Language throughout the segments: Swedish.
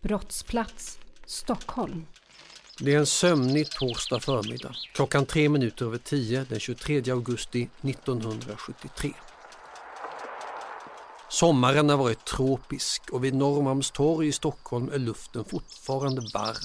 Brottsplats, Stockholm. Det är en sömnig torsdag förmiddag. 10:03 den 23 augusti 1973. Sommaren har varit tropisk och vid Norrmalmstorg i Stockholm är luften fortfarande varm.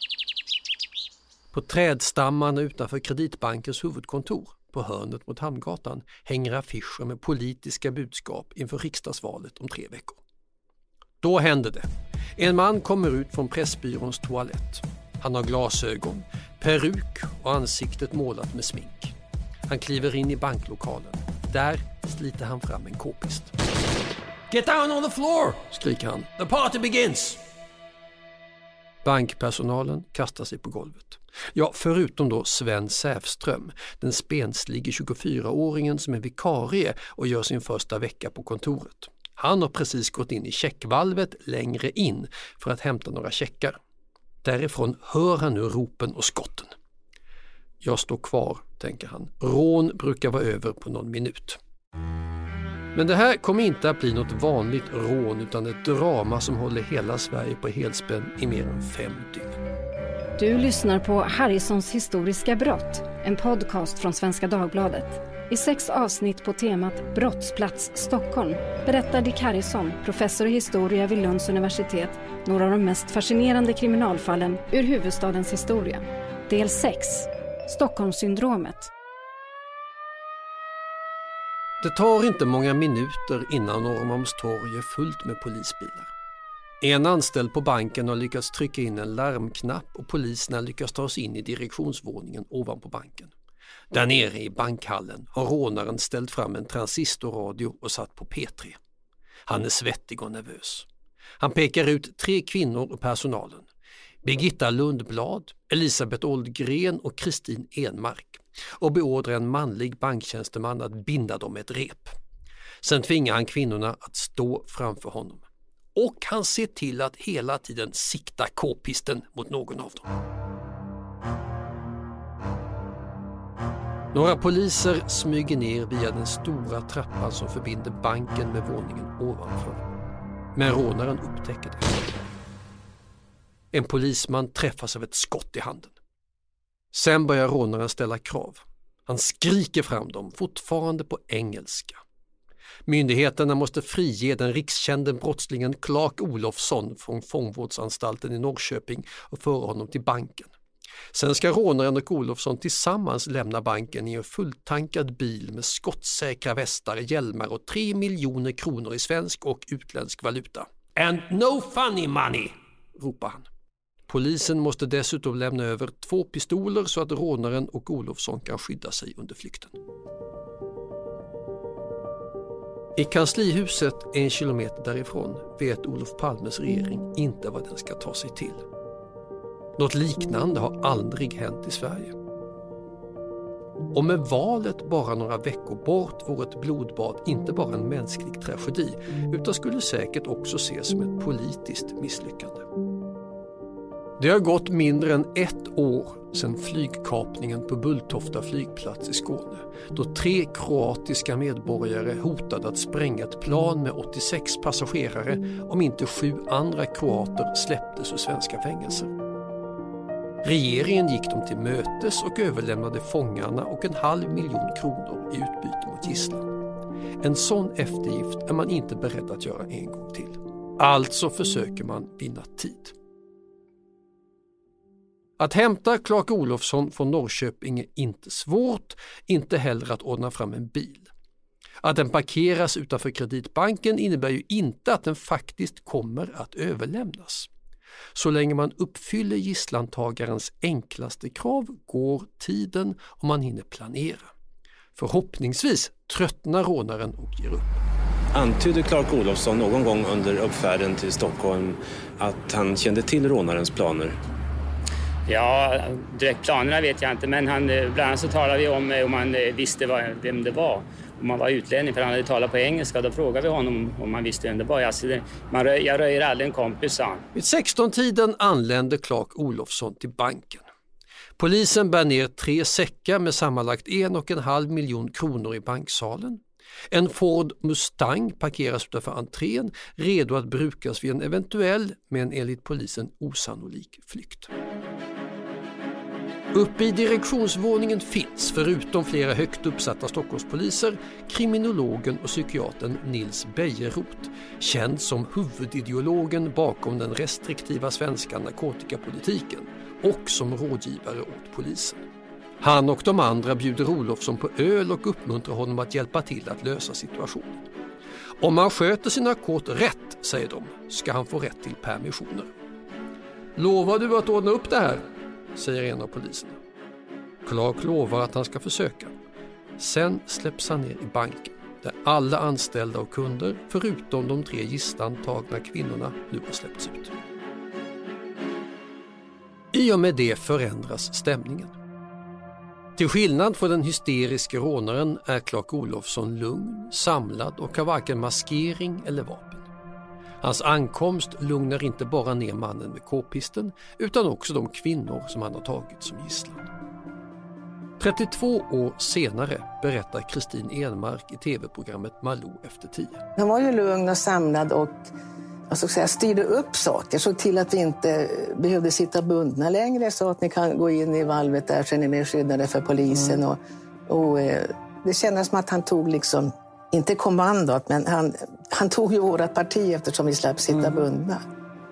På trädstammarna utanför Kreditbankens huvudkontor på hörnet mot Hamngatan hänger affischer med politiska budskap inför riksdagsvalet om 3 veckor. Då händer det. En man kommer ut från Pressbyråns toalett. Han har glasögon, peruk och ansiktet målat med smink. Han kliver in i banklokalen. Där sliter han fram en k-pist. "Get down on the floor!" skriker han. "The party begins!" Bankpersonalen kastar sig på golvet. Ja, förutom då Sven Säfström, den spenslige 24-åringen som är vikarie och gör sin första vecka på kontoret. Han har precis gått in i checkvalvet längre in för att hämta några checkar. Därifrån hör han nu ropen och skotten. Jag står kvar, tänker han. Rån brukar vara över på någon minut. Men det här kommer inte att bli något vanligt rån utan ett drama som håller hela Sverige på helspänn i mer än 5 dygn. Du lyssnar på Harrisons historiska brott, en podcast från Svenska Dagbladet. I 6 avsnitt på temat Brottsplats Stockholm berättar Dick Harrison, professor i historia vid Lunds universitet, några av de mest fascinerande kriminalfallen ur huvudstadens historia. Del 6. Stockholmssyndromet. Det tar inte många minuter innan Norrmalmstorg är fullt med polisbilar. En anställd på banken har lyckats trycka in en larmknapp och poliserna lyckas ta sig in i direktionsvåningen ovanpå banken. Där nere i bankhallen har rånaren ställt fram en transistorradio och satt på P3. Han är svettig och nervös. Han pekar ut 3 kvinnor och personalen. Birgitta Lundblad, Elisabeth Oldgren och Kristin Enmark. Och beordrar en manlig banktjänsteman att binda dem med ett rep. Sen tvingar han kvinnorna att stå framför honom. Och han ser till att hela tiden sikta k-pisten mot någon av dem. Några poliser smyger ner via den stora trappan som förbinder banken med våningen ovanför. Men rånaren upptäcker det. En polisman träffas av ett skott i handen. Sen börjar rånaren ställa krav. Han skriker fram dem, fortfarande på engelska. Myndigheterna måste frige den rikskände brottslingen Clark Olofsson från fångvårdsanstalten i Norrköping och föra honom till banken. Sen ska rånaren och Olofsson tillsammans lämna banken i en fulltankad bil med skottsäkra västar, hjälmar och 3 miljoner kronor i svensk och utländsk valuta. "And no funny money!" ropar han. Polisen måste dessutom lämna över 2 pistoler så att rånaren och Olofsson kan skydda sig under flykten. I kanslihuset 1 kilometer därifrån vet Olof Palmes regering inte vad den ska ta sig till. Något liknande har aldrig hänt i Sverige. Och med valet bara några veckor bort vore ett blodbad inte bara en mänsklig tragedi utan skulle säkert också ses som ett politiskt misslyckande. Det har gått mindre än 1 år sedan flygkapningen på Bulltofta flygplats i Skåne, då 3 kroatiska medborgare hotade att spränga ett plan med 86 passagerare om inte 7 andra kroater släpptes ur svenska fängelser. Regeringen gick dem till mötes och överlämnade fångarna och 1,5 miljon kronor i utbyte mot gisslan. En sån eftergift är man inte beredd att göra en gång till. Alltså försöker man vinna tid. Att hämta Clark Olofsson från Norrköping är inte svårt, inte heller att ordna fram en bil. Att den parkeras utanför Kreditbanken innebär ju inte att den faktiskt kommer att överlämnas. Så länge man uppfyller gisslantagarens enklaste krav går tiden och man hinner planera. Förhoppningsvis tröttnar rånaren och ger upp. Antydde Clark Olofsson någon gång under uppfärden till Stockholm att han kände till rånarens planer? Ja, direkt planerna vet jag inte, men bland annat så talade vi om man visste vem det var. Om man var utlänning, för han hade talat på engelska, då frågade vi honom om man visste vem det var. Alltså jag röjer aldrig en kompis, sa han. Vid 16-tiden anlände Clark Olofsson till banken. Polisen bär ner 3 säckar med sammanlagt 1,5 miljon kronor i banksalen. En Ford Mustang parkeras utanför entrén, redo att brukas vid en eventuell, men enligt polisen osannolik flykt. Uppe i direktionsvåningen finns, förutom flera högt uppsatta Stockholmspoliser, kriminologen och psykiatern Nils Bejerot, känd som huvudideologen bakom den restriktiva svenska narkotikapolitiken och som rådgivare åt polisen. Han och de andra bjuder Olofsson på öl och uppmuntrar honom att hjälpa till att lösa situationen. Om han sköter sina kort rätt, säger de, ska han få rätt till permissioner. Lovar du att ordna upp det här? Säger en av poliserna. Clark lovar att han ska försöka. Sen släpps han ner i banken där alla anställda och kunder förutom de 3 gisslantagna kvinnorna nu har släppts ut. I och med det förändras stämningen. Till skillnad från den hysteriska rånaren är Clark Olofsson lugn, samlad och har varken maskering eller vapen. Hans ankomst lugnar inte bara ner mannen med k-pisten utan också de kvinnor som han har tagit som gisslan. 32 år senare berättar Kristin Enmark i tv-programmet Malou efter 10. Han var ju lugn och samlad och styrde upp saker, såg till att vi inte behövde sitta bundna längre, så att ni kan gå in i valvet där så är ni mer skyddade för polisen. Och det kändes som att han tog liksom, inte kommandot, men han tog ju vårat parti eftersom vi slapp sitta bundna.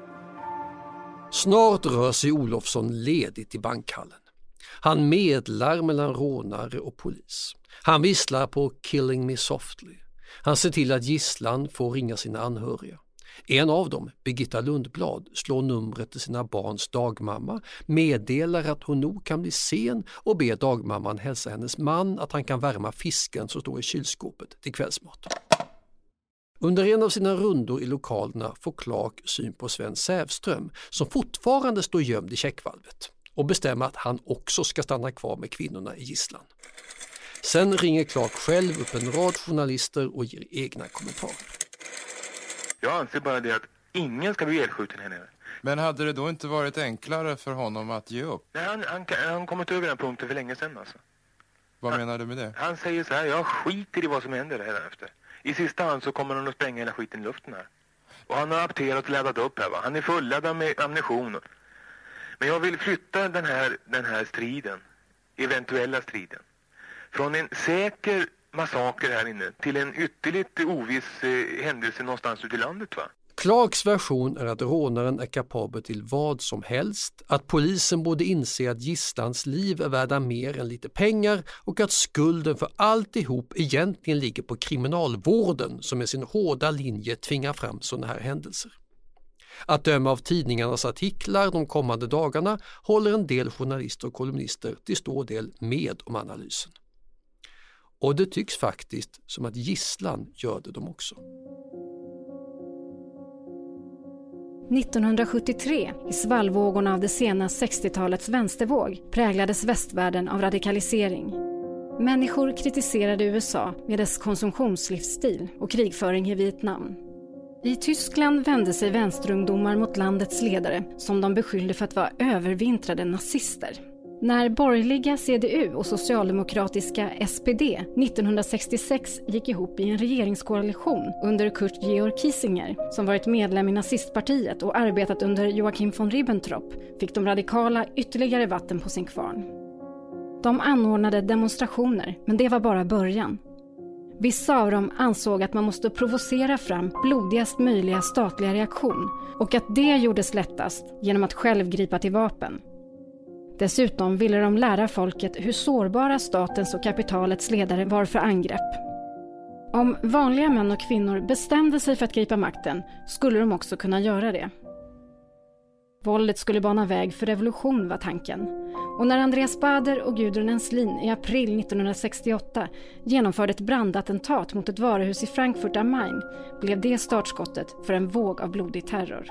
Snart rör sig Olofsson ledigt i bankhallen. Han medlar mellan rånare och polis. Han visslar på Killing Me Softly. Han ser till att gisslan får ringa sina anhöriga. En av dem, Birgitta Lundblad, slår numret till sina barns dagmamma, meddelar att hon nog kan bli sen och ber dagmamman hälsa hennes man att han kan värma fisken som står i kylskåpet till kvällsmat. Under en av sina rundor i lokalerna får Clark syn på Sven Sävström som fortfarande står gömd i checkvalvet och bestämmer att han också ska stanna kvar med kvinnorna i gisslan. Sen ringer Clark själv upp en rad journalister och ger egna kommentarer. Jag anser bara det att ingen ska bli elskjuten här nere. Men hade det då inte varit enklare för honom att ge upp? Nej, han kommit över den punkten för länge sedan alltså. Vad menar du med det? Han säger så här, jag skiter i vad som händer här efter. I sista hand så kommer han att spränga hela skiten i luften här. Och han har apterat och laddat upp här va. Han är fulladdad med ammunition. Men jag vill flytta den här striden, eventuella striden, från en säker massaker här inne till en ytterligt oviss händelse någonstans ute i landet va? Clarks version är att rånaren är kapabel till vad som helst, att polisen borde inse att gisslans liv är värda mer än lite pengar och att skulden för alltihop egentligen ligger på kriminalvården som med sin hårda linje tvingar fram sådana här händelser. Att döma av tidningarnas artiklar de kommande dagarna håller en del journalister och kolumnister till stor del med om analysen. Och det tycks faktiskt som att gisslan gör det de också. 1973, i svallvågorna av det sena 60-talets vänstervåg, präglades västvärlden av radikalisering. Människor kritiserade USA med dess konsumtionslivsstil och krigföring i Vietnam. I Tyskland vände sig vänsterungdomar mot landets ledare som de beskyllde för att vara övervintrade nazister. När borgerliga CDU och socialdemokratiska SPD 1966 gick ihop i en regeringskoalition under Kurt Georg Kiesinger, som varit medlem i nazistpartiet och arbetat under Joachim von Ribbentrop, fick de radikala ytterligare vatten på sin kvarn. De anordnade demonstrationer, men det var bara början. Vissa av dem ansåg att man måste provocera fram blodigast möjliga statliga reaktion och att det gjordes lättast genom att själv gripa till vapen. Dessutom ville de lära folket hur sårbara statens och kapitalets ledare var för angrepp. Om vanliga män och kvinnor bestämde sig för att gripa makten skulle de också kunna göra det. Våldet skulle bana väg för revolution var tanken. Och när Andreas Bader och Gudrun Enslin i april 1968 genomförde ett brandattentat mot ett varuhus i Frankfurt am Main blev det startskottet för en våg av blodig terror.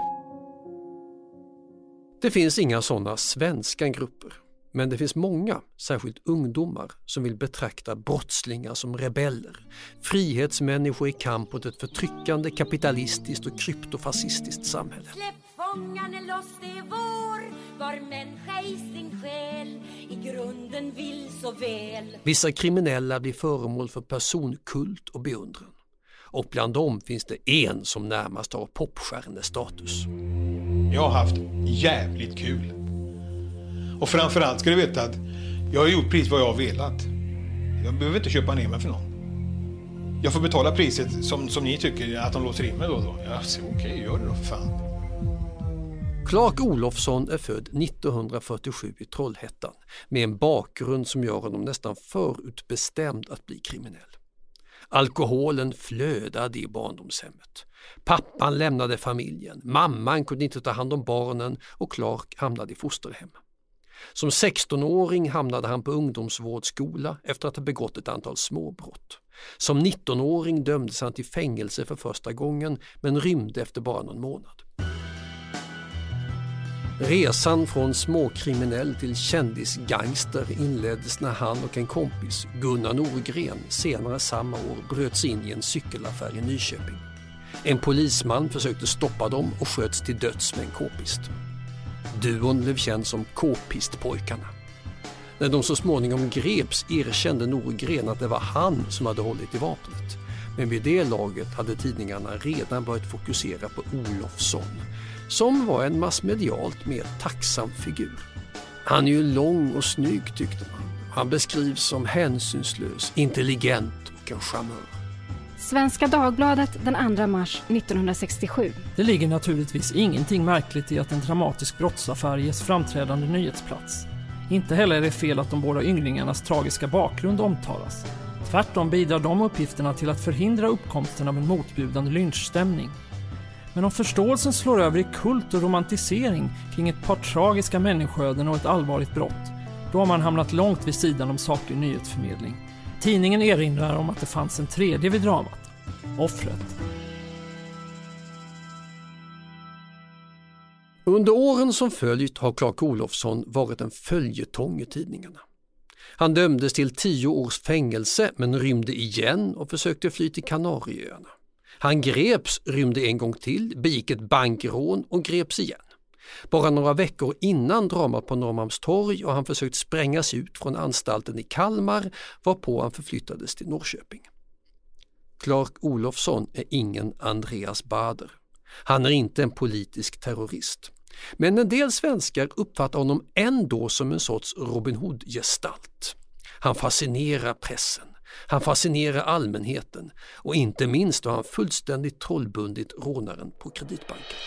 Det finns inga sådana svenska grupper, men det finns många, särskilt ungdomar, som vill betrakta brottslingar som rebeller, frihetsmänniskor i kamp mot ett förtryckande kapitalistiskt och kryptofascistiskt samhälle. Släpp ångan är loss, det är vår. Var människa i sin själ i grunden vill så väl. Vissa kriminella blir föremål för personkult och beundran. Och bland dem finns det en som närmast har popstjärnestatus. Jag har haft jävligt kul. Och framförallt ska du veta att jag har gjort precis vad jag har velat. Jag behöver inte köpa ner mig för någon. Jag får betala priset som ni tycker att de låser in mig då. Jag säger okej, gör det då för fan. Clark Olofsson är född 1947 i Trollhättan med en bakgrund som gör honom nästan förutbestämd att bli kriminell. Alkoholen flödade i barndomshemmet. Pappan lämnade familjen, mamman kunde inte ta hand om barnen och Clark hamnade i fosterhem. Som 16-åring hamnade han på ungdomsvårdsskola efter att ha begått ett antal småbrott. Som 19-åring dömdes han till fängelse för första gången men rymde efter bara någon månad. Resan från småkriminell till kändisgangster inleddes när han och en kompis, Gunnar Norgren, senare samma år bröt sig in i en cykelaffär i Nyköping. En polisman försökte stoppa dem och sköts till döds med en k-pist. Duon blev känd som k-pistpojkarna. När de så småningom greps erkände Norgren att det var han som hade hållit i vapnet. Men vid det laget hade tidningarna redan börjat fokusera på Olofsson, som var en massmedialt mer tacksam figur. Han är ju lång och snygg tyckte man. Han beskrivs som hänsynslös, intelligent och en charmör. Svenska Dagbladet den 2 mars 1967. Det ligger naturligtvis ingenting märkligt i att en dramatisk brottsaffär ges framträdande nyhetsplats. Inte heller är det fel att de båda ynglingarnas tragiska bakgrund omtalas. Tvärtom bidrar de uppgifterna till att förhindra uppkomsten av en motbjudande lynchstämning. Men om förståelsen slår över i kult och romantisering kring ett par tragiska människoöden och ett allvarligt brott, då har man hamnat långt vid sidan om saklig nyhetsförmedling. Tidningen erinrar om att det fanns en tredje vid dramat, offret. Under åren som följt har Clark Olofsson varit en följetong i tidningarna. Han dömdes till 10 års fängelse men rymde igen och försökte fly till Kanarieöarna. Han greps, rymde en gång till, begick ett bankrån och greps igen. Bara några veckor innan dramat på Norrmalmstorg och han försökt sprängas ut från anstalten i Kalmar varpå han förflyttades till Norrköping. Clark Olofsson är ingen Andreas Baader. Han är inte en politisk terrorist. Men en del svenskar uppfattar honom ändå som en sorts Robin Hood-gestalt. Han fascinerar pressen. Han fascinerar allmänheten och inte minst har han fullständigt trollbundit rånaren på Kreditbanken.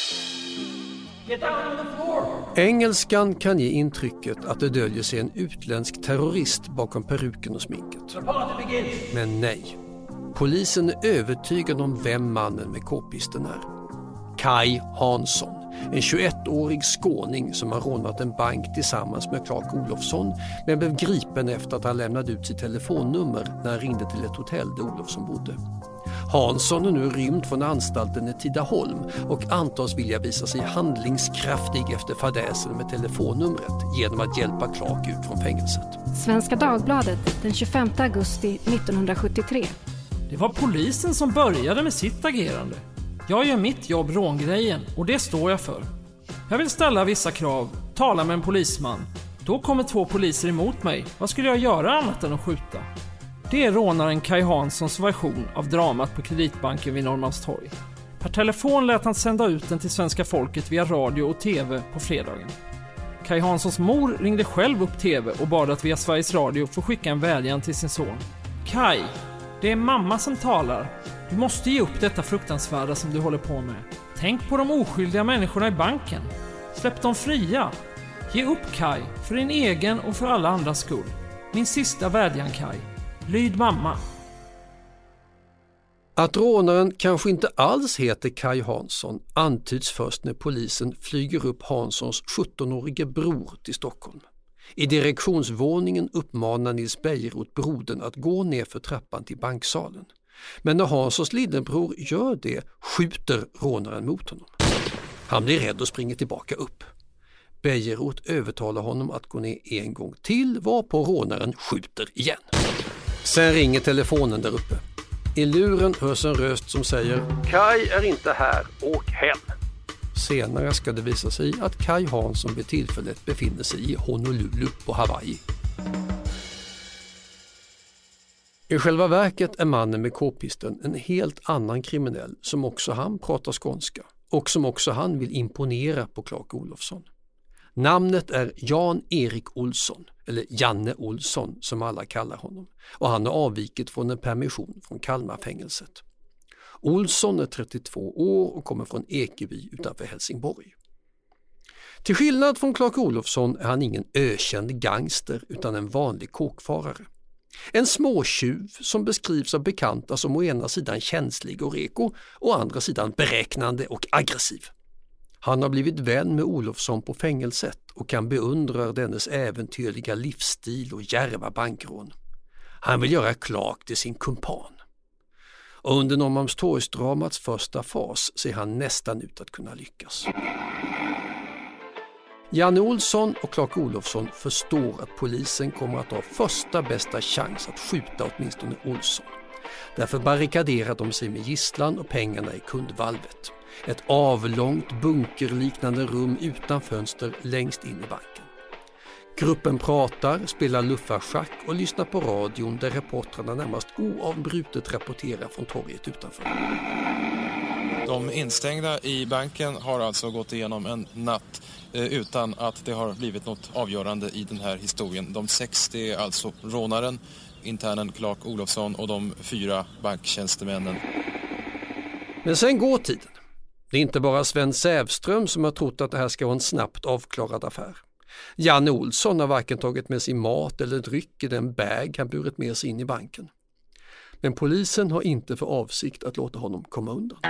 Engelskan kan ge intrycket att det döljer sig en utländsk terrorist bakom peruken och sminket. Men nej. Polisen är övertygad om vem mannen med k-pisten är. Kai Hansson, en 21-årig skåning som har rånat en bank tillsammans med Clark Olofsson men blev gripen efter att han lämnade ut sitt telefonnummer när han ringde till ett hotell där Olofsson bodde. Hansson är nu rymd från anstalten i Tidaholm och antas vilja visa sig handlingskraftig efter fadäsen med telefonnumret genom att hjälpa Clark ut från fängelset. Svenska Dagbladet den 25 augusti 1973. Det var polisen som började med sitt agerande. Jag gör mitt jobb, rångrejen, och det står jag för. Jag vill ställa vissa krav, tala med en polisman. Då kommer 2 poliser emot mig. Vad skulle jag göra annat än att skjuta? Det är rånaren Kai Hanssons version av dramat på Kreditbanken vid Norrmalmstorg. Per telefon lät han sända ut den till svenska folket via radio och tv på fredagen. Kai Hanssons mor ringde själv upp tv och bad att via Sveriges Radio få skicka en vädjan till sin son. Kai, det är mamma som talar. Du måste ge upp detta fruktansvärda som du håller på med. Tänk på de oskyldiga människorna i banken. Släpp dem fria. Ge upp Kai, för din egen och för alla andras skull. Min sista vädjan Kai. Lyd mamma. Att rånaren kanske inte alls heter Kai Hansson antyds först när polisen flyger upp Hanssons 17-årige bror till Stockholm. I direktionsvåningen uppmanar Nils Bejerot brodern att gå ner för trappan till banksalen. Men när Hanssons lillebror gör det skjuter rånaren mot honom. Han blir rädd och springer tillbaka upp. Bejerot övertalar honom att gå ner en gång till varpå rånaren skjuter igen. Sen ringer telefonen där uppe. I luren hörs en röst som säger: Kai är inte här, åk hem. Senare ska det visa sig att Kai Hansson vid tillfället befinner sig i Honolulu på Hawaii. I själva verket är mannen med k-pisten en helt annan kriminell som också han pratar skånska och som också han vill imponera på Clark Olofsson. Namnet är Jan-Erik Olsson, eller Janne Olsson som alla kallar honom, och han har avvikit från en permission från Kalmarfängelset. Olsson är 32 år och kommer från Ekeby utanför Helsingborg. Till skillnad från Clark Olofsson är han ingen ökänd gangster utan en vanlig kåkfarare. En småtjuv som beskrivs av bekanta som å ena sidan känslig och reko och å andra sidan beräknande och aggressiv. Han har blivit vän med Olofsson på fängelset och kan beundra dennes äventyrliga livsstil och djärva bankrån. Han vill göra Clark till sin kumpan. Och under Norrmalmstorgsdramats första fas ser han nästan ut att kunna lyckas. Janne Olsson och Clark Olofsson förstår att polisen kommer att ha första bästa chans att skjuta åtminstone Olsson. Därför barrikaderar de sig med gisslan och pengarna i kundvalvet. Ett avlångt bunkerliknande rum utan fönster längst in i banken. Gruppen pratar, spelar luffarschack och lyssnar på radion där reportrarna närmast oavbrutet rapporterar från torget utanför. De instängda i banken har alltså gått igenom en natt utan att det har blivit något avgörande i den här historien. De 60 är alltså rånaren, internen Clark Olofsson och de 4 banktjänstemännen. Men sen går tiden. Det är inte bara Sven Sävström som har trott att det här ska vara en snabbt avklarad affär. Janne Olsson har varken tagit med sig mat eller dryck i den bag han burit med sig in i banken. Men polisen har inte för avsikt att låta honom komma undan.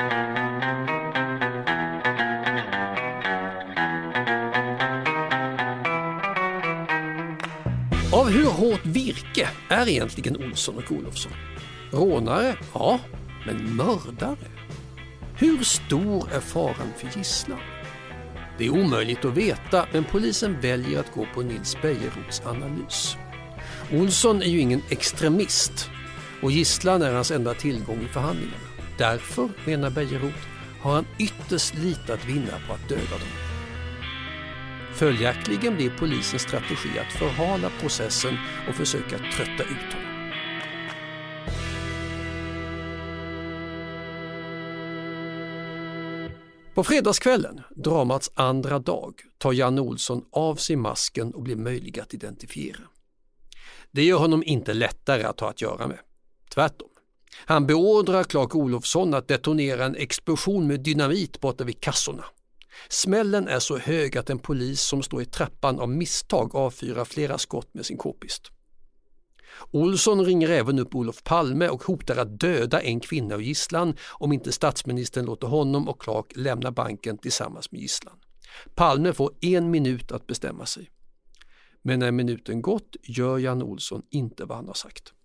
Av hur hårt virke är egentligen Olsson och Olofsson? Rånare? Ja, men mördare? Hur stor är faran för gisslan? Det är omöjligt att veta, men polisen väljer att gå på Nils Bejerots analys. Olsson är ju ingen extremist och gisslan är hans enda tillgång i förhandlingarna. Därför, menar Bejerot, har han ytterst lite att vinna på att döda dem. Följaktligen blir polisens strategi att förhala processen och försöka trötta ut honom. På fredagskvällen, dramats andra dag, tar Janne Olsson av sig masken och blir möjlig att identifiera. Det gör honom inte lättare att ha att göra med. Tvärtom. Han beordrar Clark Olofsson att detonera en explosion med dynamit borta vid kassorna. Smällen är så hög att en polis som står i trappan av misstag avfyrar flera skott med sin k-pist. Olsson ringer även upp Olof Palme och hotar att döda en kvinna och gisslan om inte statsministern låter honom och Clark lämna banken tillsammans med gisslan. Palme får 1 minut att bestämma sig. Men när minuten gått gör Janne Olsson inte vad han har sagt.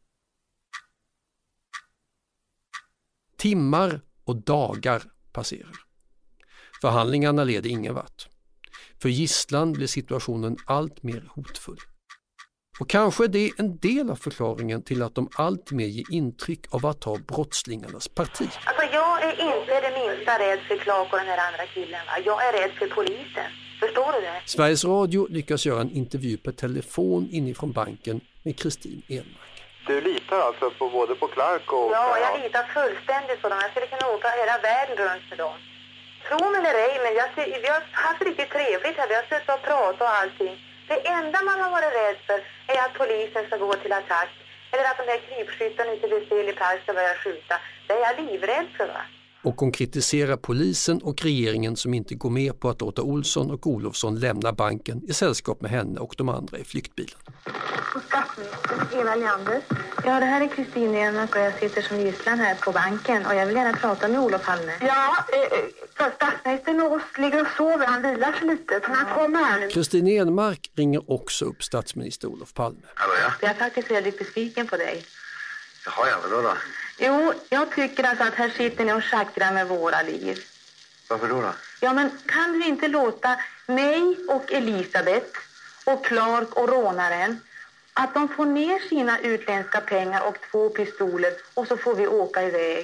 Timmar och dagar passerar. Förhandlingarna leder ingen vart. För gisslan blir situationen allt mer hotfull. Och kanske det är en del av förklaringen till att de allt mer ger intryck av att ta brottslingarnas parti. Alltså jag är inte det minsta rädd för Clark och den här andra killen. Va? Jag är rädd för polisen. Förstår du det? Sveriges Radio lyckas göra en intervju per telefon inifrån banken med Kristin Enmark. Du litar alltså på både på Clark och... Ja, jag litar fullständigt på dem. Jag skulle kunna åka hela världen runt med dem. Tro mig eller ej, men vi har haft riktigt trevligt här. Vi har suttit och pratat och allting. Det enda man har varit rädd för är att polisen ska gå till attack. Eller att de här krypskyttarna inte vill se i park ska börja skjuta. Det är jag livrädd för, va? Och hon kritiserar polisen och regeringen som inte går med på att låta Olsson och Olofsson lämna banken i sällskap med henne och de andra i flyktbilen. Statsminister Eva Leander. Ja, det här är Kristin Enmark och jag sitter som gisslan här på banken och jag vill gärna prata med Olof Palme. Ja, statsministern ligger och sover, han vilar sig lite, så han kommer här nu. Kristin Enmark ringer också upp statsminister Olof Palme. Hallå, ja. Jag är faktiskt väldigt besviken på dig. Jaha, ja, vadå då? Jo, jag tycker alltså att här sitter ni och schackrar med våra liv. Varför då? Ja, men kan du inte låta mig och Elisabeth och Clark och rånaren att de får ner sina utländska pengar och 2 pistoler och så får vi åka iväg.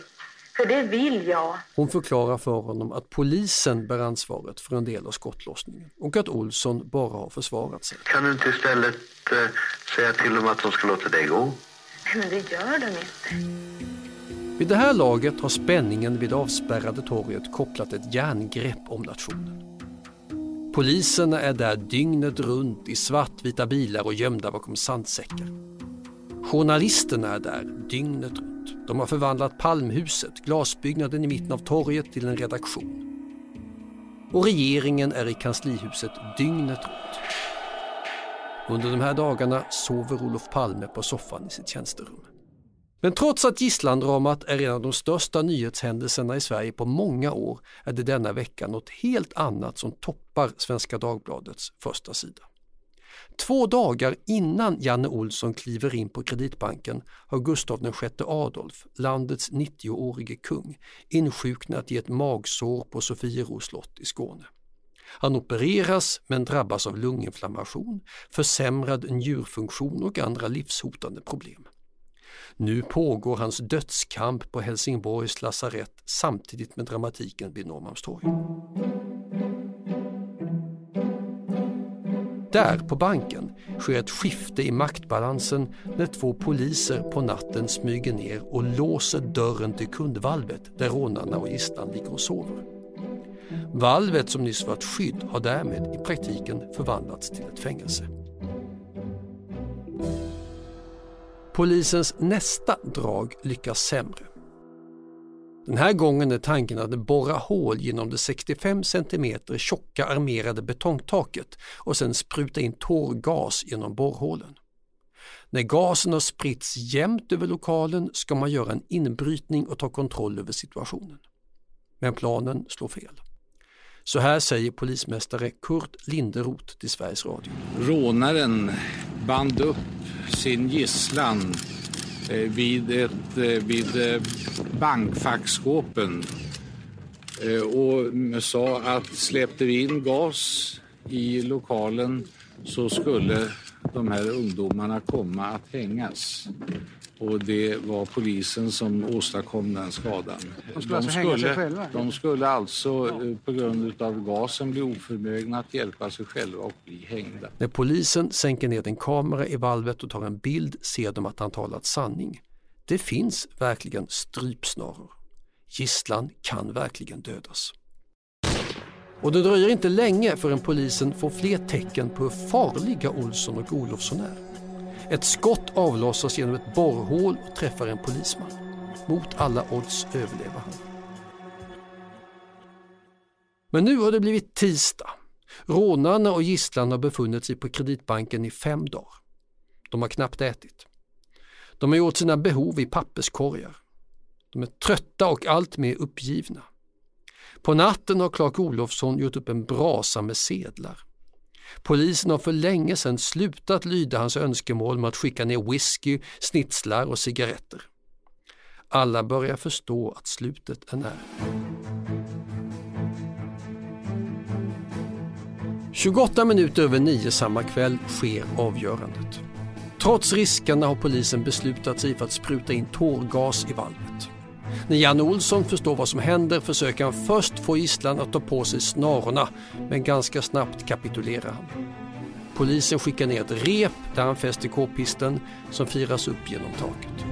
För det vill jag. Hon förklarar för honom att polisen bär ansvaret för en del av skottlossningen och att Olsson bara har försvarat sig. Kan du inte istället säga till dem att de ska låta dig gå? Men det gör de inte. Vid det här laget har spänningen vid avspärrade torget kopplat ett järngrepp om nationen. Poliserna är där dygnet runt i svartvita bilar och gömda bakom sandsäckar. Journalisterna är där dygnet runt. De har förvandlat Palmhuset, glasbyggnaden i mitten av torget, till en redaktion. Och regeringen är i kanslihuset dygnet runt. Under de här dagarna sover Olof Palme på soffan i sitt tjänsterum. Men trots att gisslandramat är en av de största nyhetshändelserna i Sverige på många år är det denna vecka något helt annat som toppar Svenska Dagbladets första sida. 2 dagar innan Janne Olsson kliver in på Kreditbanken har Gustav VI Adolf, landets 90-årige kung, insjuknat i ett magsår på Sofieros slott i Skåne. Han opereras men drabbas av lunginflammation, försämrad njurfunktion och andra livshotande problem. Nu pågår hans dödskamp på Helsingborgs lasarett samtidigt med dramatiken vid Norrmalmstorg. Där på banken sker ett skifte i maktbalansen när 2 poliser på natten smyger ner och låser dörren till kundvalvet där rånarna och gisslan ligger och sover. Valvet som nyss var ett skydd har därmed i praktiken förvandlats till ett fängelse. Polisens nästa drag lyckas sämre. Den här gången är tanken att borra hål genom det 65 cm tjocka armerade betongtaket och sen spruta in tårgas genom borrhålen. När gasen har spritts jämnt över lokalen ska man göra en inbrytning och ta kontroll över situationen. Men planen slår fel. Så här säger polismästare Kurt Linderoth till Sveriges Radio. Rånaren band upp sin gisslan vid bankfackskåpen och sa att släppte vi in gas i lokalen så skulle de här ungdomarna komma att hängas. Och det var polisen som åstadkom den skadan. De skulle alltså på grund av gasen bli oförmögna att hjälpa sig själva och bli hängda. När polisen sänker ner en kamera i valvet och tar en bild ser de att han talat sanning. Det finns verkligen strypsnaror. Gisslan kan verkligen dödas. Och det dröjer inte länge förrän polisen får fler tecken på hur farliga Olsson och Olofsson är. Ett skott avlossas genom ett borrhål och träffar en polisman. Mot alla odds överlever han. Men nu har det blivit tisdag. Rånarna och gisslan har befunnit sig på Kreditbanken i 5 dagar. De har knappt ätit. De har gjort sina behov i papperskorgar. De är trötta och allt mer uppgivna. På natten har Clark Olofsson gjort upp en brasa med sedlar. Polisen har för länge sedan slutat lyda hans önskemål om att skicka ner whisky, snitslar och cigaretter. Alla börjar förstå att slutet är nära. 28 minuter över 9 samma kväll sker avgörandet. Trots riskerna har polisen beslutat sig för att spruta in tårgas i valvet. När Janne Olsson förstår vad som händer försöker han först få gisslan att ta på sig snarorna, men ganska snabbt kapitulerar han. Polisen skickar ner ett rep där han fäster k-pisten som firas upp genom taket.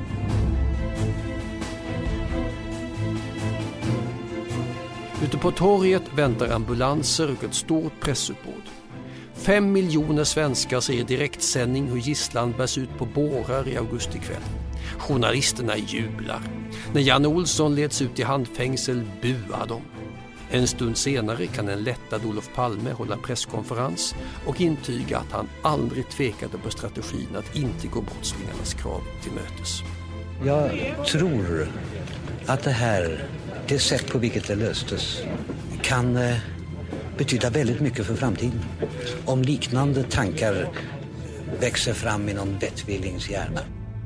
Ute på torget väntar ambulanser och ett stort pressuppbåd. 5 miljoner svenskar ser i direktsändning hur gisslan bärs ut på bårar i augustikväll. Journalisterna jublar. När Janne Olsson leds ut i handfängsel buar de. En stund senare kan en lättad Olof Palme hålla presskonferens och intyga att han aldrig tvekade på strategin att inte gå brottslingarnas krav till mötes. Jag tror att det sätt på vilket det löstes kan betyda väldigt mycket för framtiden. Om liknande tankar växer fram i någon vettvillings hjärna.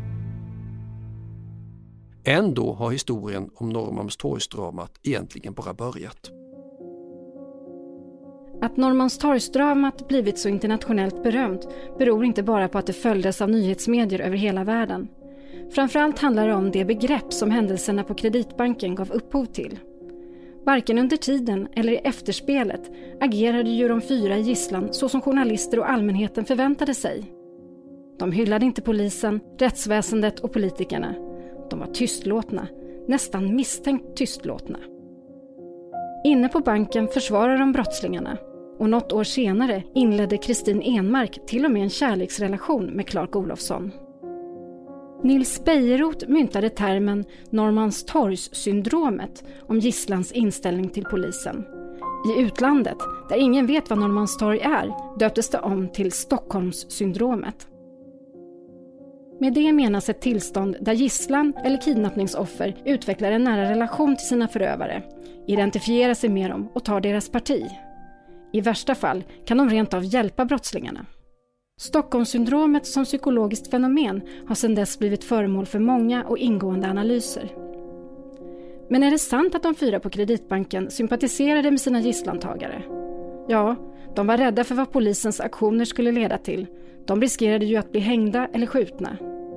Ändå har historien om Norrmalmstorgsdramat egentligen bara börjat. Att Norrmalmstorgsdramat blivit så internationellt berömt beror inte bara på att det följdes av nyhetsmedier över hela världen. Framförallt handlar det om det begrepp som händelserna på Kreditbanken gav upphov till. Varken under tiden eller i efterspelet agerade ju de 4 i gisslan så som journalister och allmänheten förväntade sig. De hyllade inte polisen, rättsväsendet och politikerna. De var tystlåtna, nästan misstänkt tystlåtna. Inne på banken försvarar de brottslingarna och något år senare inledde Kristin Enmark till och med en kärleksrelation med Clark Olofsson. Nils Bejerot myntade termen Norrmalmstorgssyndromet om gisslans inställning till polisen. I utlandet, där ingen vet vad Norrmalmstorg är, döptes det om till Stockholmssyndromet. Med det menas ett tillstånd där gisslan eller kidnappningsoffer utvecklar en nära relation till sina förövare, identifierar sig med dem och tar deras parti. I värsta fall kan de rent av hjälpa brottslingarna. Stockholmssyndromet som psykologiskt fenomen har sedan dess blivit föremål för många och ingående analyser. Men är det sant att de 4 på Kreditbanken sympatiserade med sina gisslantagare? Ja, de var rädda för vad polisens aktioner skulle leda till. De riskerade ju att bli hängda eller skjutna.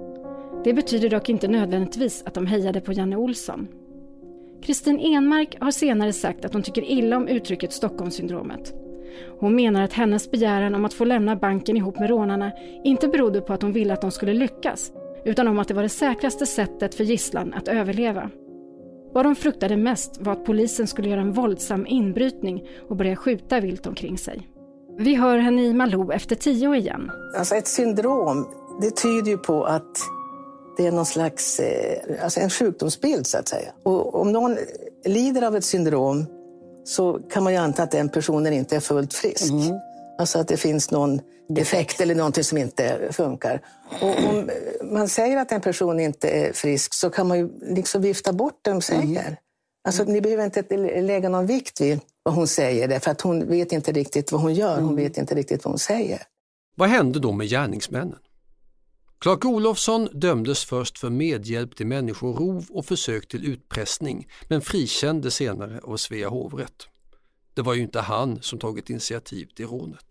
Det betyder dock inte nödvändigtvis att de hejade på Janne Olsson. Kristin Enmark har senare sagt att hon tycker illa om uttrycket Stockholmssyndromet. Hon menar att hennes begäran om att få lämna banken ihop med rånarna inte berodde på att hon ville att de skulle lyckas, utan om att det var det säkraste sättet för gisslan att överleva. Vad de fruktade mest var att polisen skulle göra en våldsam inbrytning och börja skjuta vilt omkring sig. Vi hör henne i Malou efter 10 igen. Alltså ett syndrom, det tyder ju på att det är någon slags en sjukdomsbild så att säga. Och om någon lider av ett syndrom så kan man ju anta att den personen inte är fullt frisk. Alltså att det finns någon defekt eller någonting som inte funkar. Och om man säger att en person inte är frisk så kan man ju liksom vifta bort det de säger. Alltså ni behöver inte lägga någon vikt vid vad hon säger därför att hon vet inte riktigt vad hon gör. Hon vet inte riktigt vad hon säger. Vad hände då med gärningsmännen? Clark Olofsson dömdes först för medhjälp till människorov och försök till utpressning, men frikände senare av Svea hovrätt. Det var ju inte han som tagit initiativ till rånet.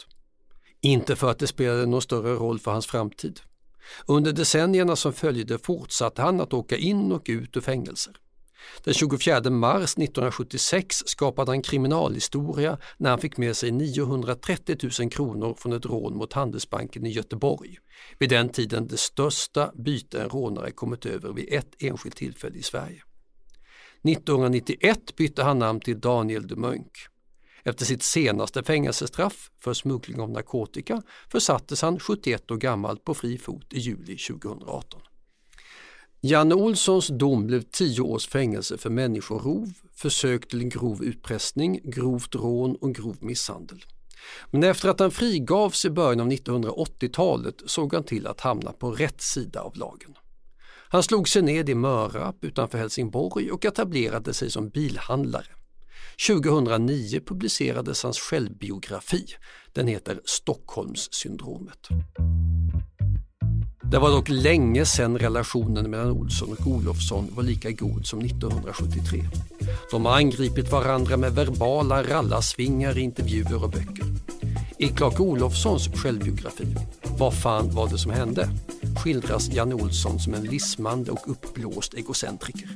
Inte för att det spelade någon större roll för hans framtid. Under decennierna som följde fortsatte han att åka in och ut ur fängelser. Den 24 mars 1976 skapade han kriminalhistoria när han fick med sig 930 000 kronor från ett rån mot Handelsbanken i Göteborg. Vid den tiden det största byte en rånare kommit över vid ett enskilt tillfälle i Sverige. 1991 bytte han namn till Daniel de Munk. Efter sitt senaste fängelsestraff för smuggling av narkotika försattes han 71 år gammal på fri fot i juli 2018. Janne Olssons dom blev 10 års fängelse för människorov, försök till grov utpressning, grovt rån och grov misshandel. Men efter att han frigavs i början av 1980-talet såg han till att hamna på rätt sida av lagen. Han slog sig ned i Mörarp utanför Helsingborg och etablerade sig som bilhandlare. 2009 publicerades hans självbiografi. Den heter Stockholmssyndromet. Det var dock länge sedan relationen mellan Olsson och Olofsson var lika god som 1973. De har angripit varandra med verbala rallarsvingar i intervjuer och böcker. I Clark Olofssons självbiografi, Vad fan var det som hände?, skildras Janne Olsson som en lismande och uppblåst egocentriker.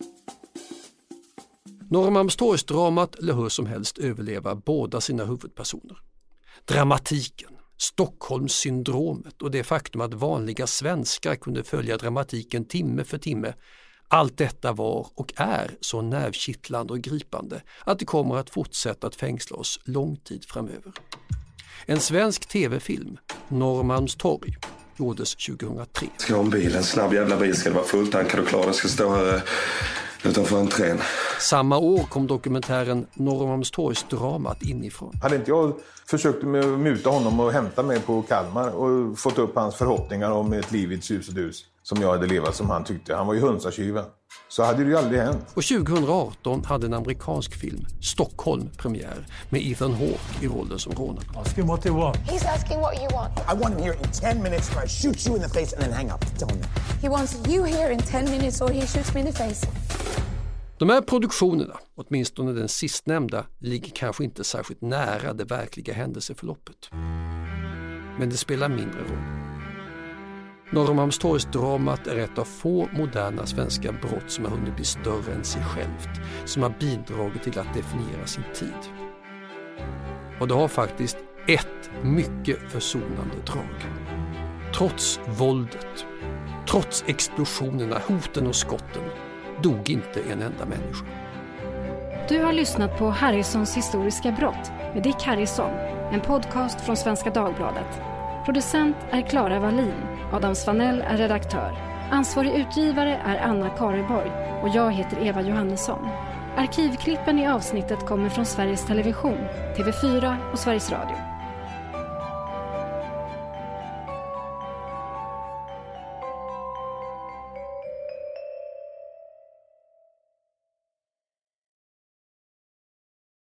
Norrmalmstorgsdramat eller hur som helst överleva båda sina huvudpersoner. Dramatiken, Stockholmssyndromet och det faktum att vanliga svenskar kunde följa dramatiken timme för timme. Allt detta var och är så nervkittlande och gripande att det kommer att fortsätta att fängsla oss lång tid framöver. En svensk tv-film, Norrmalmstorg, gjordes 2003. Ska jag ha en bil, en snabb jävla bil, ska det vara fulltankad och klar, ska stå här utanför entrén. Samma år kom dokumentären Norrmalmstorgsdramat inifrån. Hade inte jag försökt muta honom och hämta mig på Kalmar och fått upp hans förhoppningar om ett liv i ett sus och dus som jag hade levat som han tyckte. Han var ju hönsatjuven. Så hade det ju aldrig hänt. Och 2018 hade en amerikansk film, Stockholm, premiär med Ethan Hawke i rollen som rånare. Ask him what they want. He's asking what you want. I want him here in 10 minutes or I shoot you in the face and then hang up. Tell him that. He wants you here in 10 minutes or he shoots me in the face. De här produktionerna, åtminstone den sistnämnda, ligger kanske inte särskilt nära det verkliga händelseförloppet. Men det spelar mindre roll. Norrmalmstorgsdramat är ett av få moderna svenska brott som har hunnit bli större än sig självt, som har bidragit till att definiera sin tid. Och det har faktiskt ett mycket försonande drag. Trots våldet, trots explosionerna, hoten och skotten, dog inte en enda människa. Du har lyssnat på Harrisons historiska brott med Dick Harrison, en podcast från Svenska Dagbladet. Producent är Clara Wallin, Adam Svanell är redaktör. Ansvarig utgivare är Anna Kareborg och jag heter Eva Johannesson. Arkivklippen i avsnittet kommer från Sveriges Television, TV4 och Sveriges Radio.